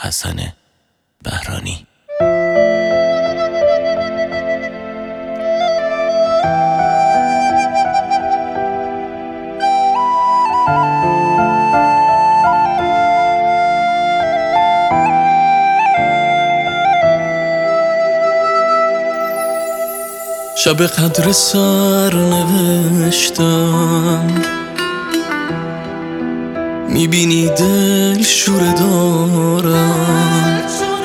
حسن بهرانی. شب قدر سر نوشتم، میبینی دل شوره دارم،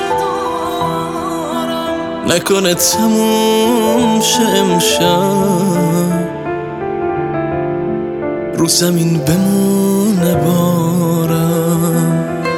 نکنه تموم شه امشب، رو زمین بمونه بارم،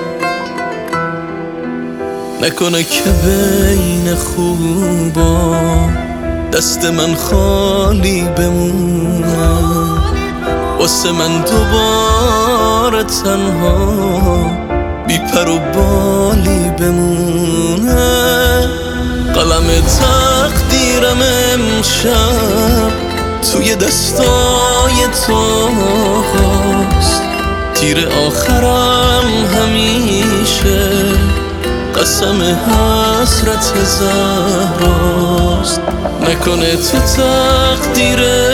نکنه که بین خوبا دست من خالی بمونه، واسه من دوباره تنها بی پر و بالی بمونه. قلم تقدیرم امشب توی دستای تو هست، تیر آخرم همیشه قسم حسرت زهراست، نکنه تو تقدیر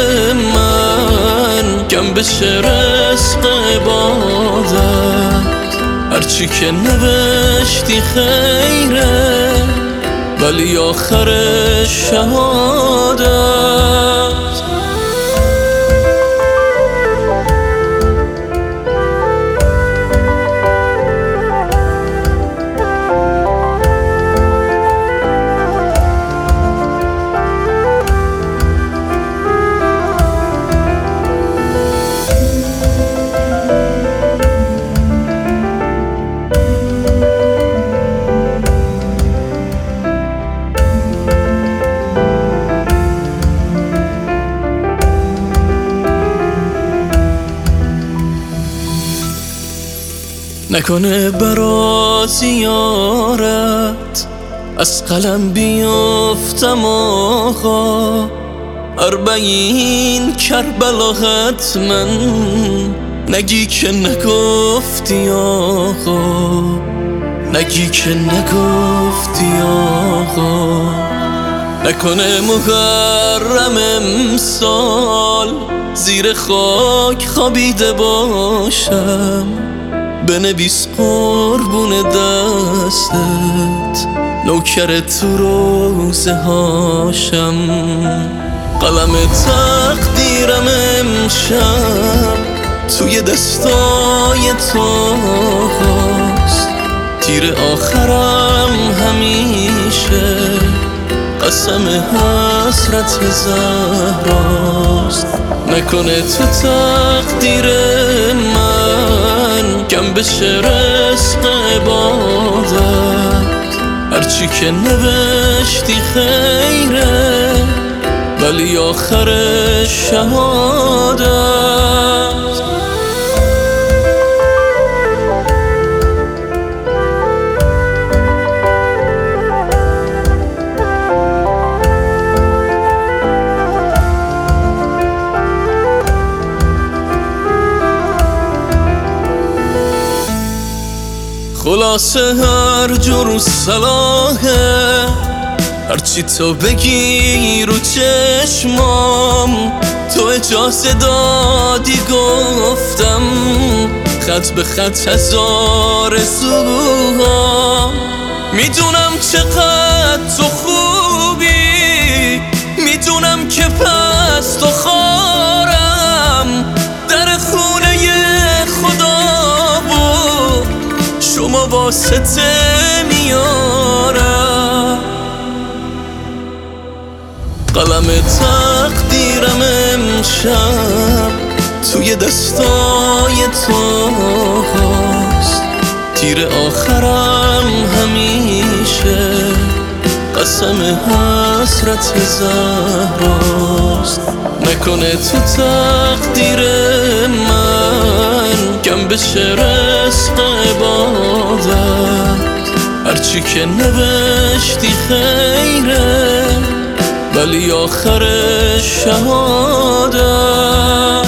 من کم بشه رزق عبادت، هرچی که نوشتی خیره ولی آخرش شهادت. نکنه برا زیارت از قلم بیافتم آقا، 40 کربلا حتما نگی که نگفتی آقا، نگی که نگفتی آقا. نکنه محرم امسال زیر خاک خوابیده باشم، بنویس قربون دستت نوکر تو روزه هاشم. قلم تقدیرم امشب توی دستای تو هست، تیر آخرم همیشه قسم حسرت زهراست، نکنه تو تقدیر من کم بشه رزق عبادت، هرچی که نوشتی خیره ولی آخرش شهادت. خلاصه هر جور صلاحه، هرچی تو بگی رو چشمام، تو اجازه دادی گفتم خط به خط هزار زوها. میدونم چقدر تو خوبی، میدونم که پس تو خارم، در خونه خدا بود شما واسطه میارم. قلم تقدیرم امشب توی دستای تو هست، تیر آخرم همیشه قسم حسرت زهراست، نکنه تو تقدیر من کم بشه رزق عبادت، هرچی که نوشتی خیره ولی آخرش شهادت.